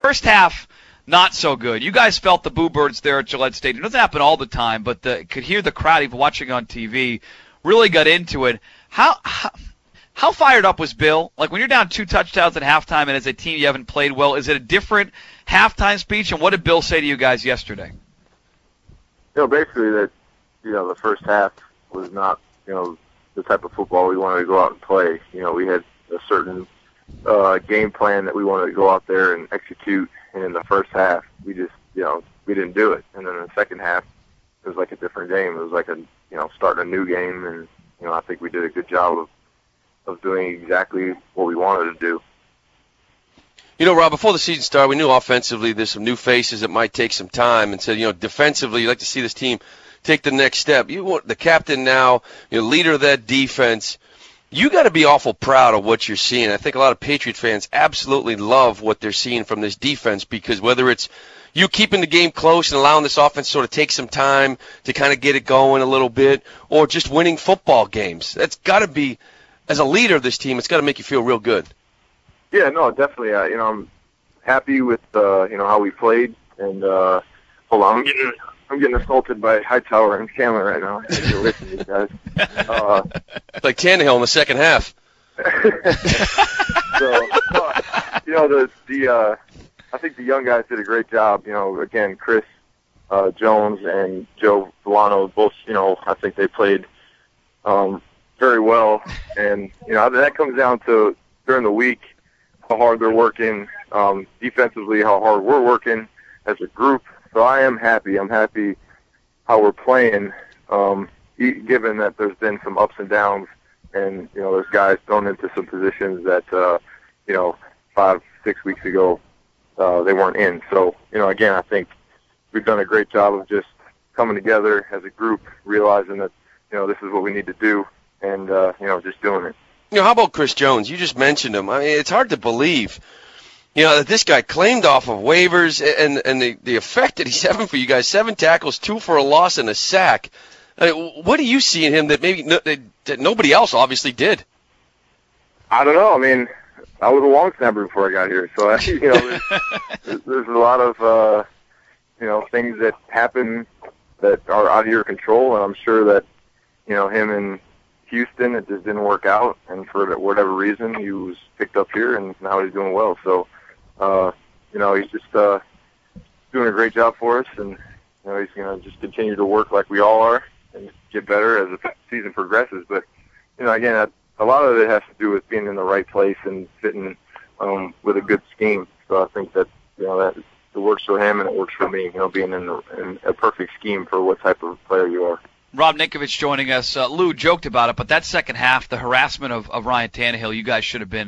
First half, not so good. You guys felt the Boo Birds there at Gillette Stadium. It doesn't happen all the time, but could hear the crowd even watching on TV. Really got into it. How fired up was Bill? Like, when you're down 2 touchdowns at halftime and as a team you haven't played well, is it a different halftime speech? And what did Bill say to you guys yesterday? Basically that, the first half was not, the type of football we wanted to go out and play. We had a certain game plan that we wanted to go out there and execute. And in the first half, we just, we didn't do it. And then in the second half, it was like a different game. It was like starting a new game. And, I think we did a good job of doing exactly what we wanted to do. Rob, before the season started, we knew offensively there's some new faces that might take some time. And said, defensively, you'd like to see this team take the next step. You want the captain now, leader of that defense. You got to be awful proud of what you're seeing. I think a lot of Patriot fans absolutely love what they're seeing from this defense, because whether it's you keeping the game close and allowing this offense to sort of take some time to kind of get it going a little bit, or just winning football games, that's got to be, as a leader of this team, it's got to make you feel real good. Yeah, no, definitely. I'm happy with how we played, and hold on, I'm getting assaulted by Hightower and Chandler right now. I can't listen to you guys. Like Tannehill in the second half. I think the young guys did a great job. Again, Chris Jones and Joe Villano, both, I think they played very well. And, that comes down to during the week how hard they're working, defensively, how hard we're working as a group. So I am happy. I'm happy how we're playing, given that there's been some ups and downs, and there's guys thrown into some positions that 5-6 weeks ago they weren't in. So again, I think we've done a great job of just coming together as a group, realizing that this is what we need to do, and just doing it. How about Chris Jones? You just mentioned him. I mean, it's hard to believe. That this guy claimed off of waivers, and the effect that he's having for you guys, 7 tackles, 2 for a loss, and a sack. What do you see in him that maybe that nobody else obviously did? I don't know. I mean, I was a long snapper before I got here, so there's a lot of things that happen that are out of your control, and I'm sure that him in Houston, it just didn't work out, and for whatever reason, he was picked up here, and now he's doing well. So, he's just doing a great job for us, and he's going to just continue to work like we all are and get better as the season progresses. But again, a lot of it has to do with being in the right place and fitting with a good scheme. So I think that that it works for him and it works for me. Being in a perfect scheme for what type of player you are. Rob Ninkovich joining us. Lou joked about it, but that second half, the harassment of Ryan Tannehill, you guys should have been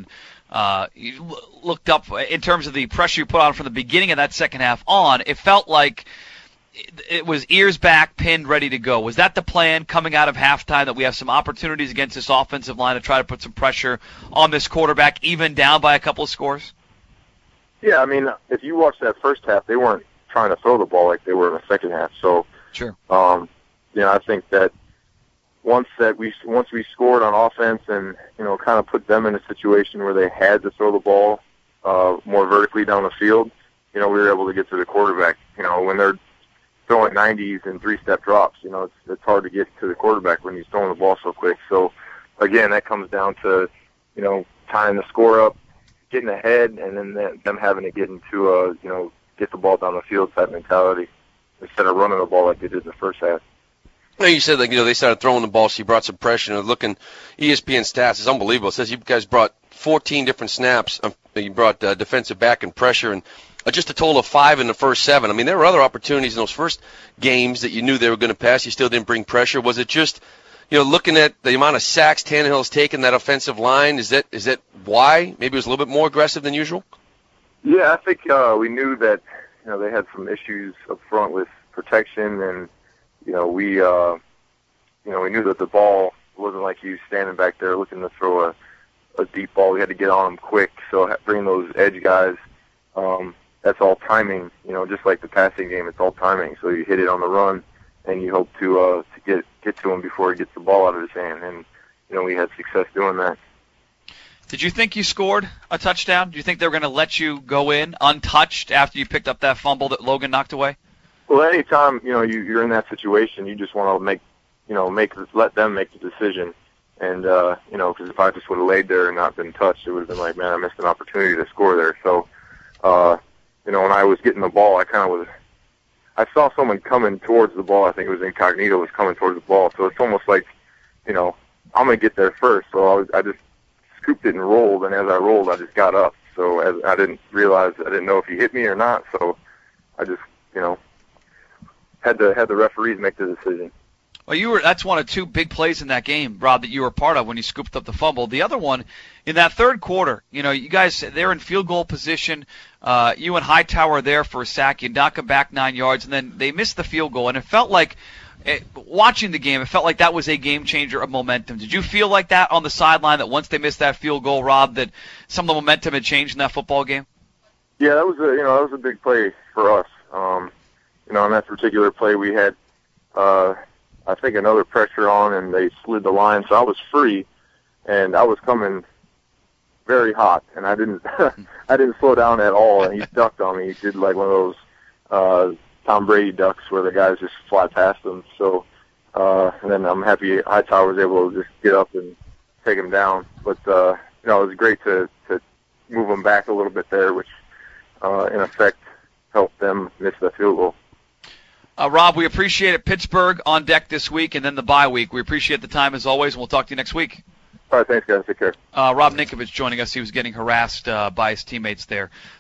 looked up in terms of the pressure you put on from the beginning of that second half on. It felt like it was ears back, pinned, ready to go. Was that the plan coming out of halftime, that we have some opportunities against this offensive line to try to put some pressure on this quarterback, even down by a couple of scores? Yeah, I mean, if you watch that first half, they weren't trying to throw the ball like they were in the second half. So, sure. I think that once we scored on offense and kind of put them in a situation where they had to throw the ball more vertically down the field, we were able to get to the quarterback. When they're throwing 90s and 3-step drops, it's hard to get to the quarterback when he's throwing the ball so quick. So again, that comes down to tying the score up, getting ahead, and then them having to get into get the ball down the field type mentality instead of running the ball like they did in the first half. You said they started throwing the ball, so you brought some pressure. And looking, ESPN stats is unbelievable. It says you guys brought 14 different snaps. You brought defensive back and pressure, and just a total of 5 in the first 7. I mean, there were other opportunities in those first games that you knew they were going to pass. You still didn't bring pressure. Was it just, looking at the amount of sacks Tannehill's taken that offensive line? Is that why? Maybe it was a little bit more aggressive than usual. Yeah, I think we knew that they had some issues up front with protection, and we knew that the ball wasn't like he was standing back there looking to throw a deep ball. We had to get on him quick. So bringing those edge guys, that's all timing. Just like the passing game, it's all timing. So you hit it on the run, and you hope to get to him before he gets the ball out of his hand. And we had success doing that. Did you think you scored a touchdown? Do you think they were going to let you go in untouched after you picked up that fumble that Logan knocked away? Well, anytime, you're in that situation, you just want to let them make the decision. And, because if I just would have laid there and not been touched, it would have been like, man, I missed an opportunity to score there. So, when I was getting the ball, I saw someone coming towards the ball. I think it was Incognito was coming towards the ball. So it's almost like, I'm going to get there first. So I just scooped it and rolled. And as I rolled, I just got up. So I didn't know if he hit me or not. So I just, had the referees make the decision. Well, that's one of two big plays in that game, Rob, that you were part of when you scooped up the fumble. The other one, in that third quarter, you guys, they're in field goal position. You and Hightower are there for a sack. You knock them back 9 yards, and then they missed the field goal. And it felt like, watching the game, it felt like that was a game changer of momentum. Did you feel like that on the sideline, that once they missed that field goal, Rob, that some of the momentum had changed in that football game? Yeah, that was a big play for us. On that particular play, we had, I think, another pressure on, and they slid the line, so I was free, and I was coming very hot, and I didn't slow down at all, and he ducked on me. He did like one of those Tom Brady ducks where the guys just fly past him. So, and then I'm happy Hightower was able to just get up and take him down. But it was great to move him back a little bit there, which in effect helped them miss the field goal. Rob, we appreciate it. Pittsburgh on deck this week, and then the bye week. We appreciate the time as always, and we'll talk to you next week. All right, thanks, guys. Take care. Rob Ninkovich joining us. He was getting harassed by his teammates there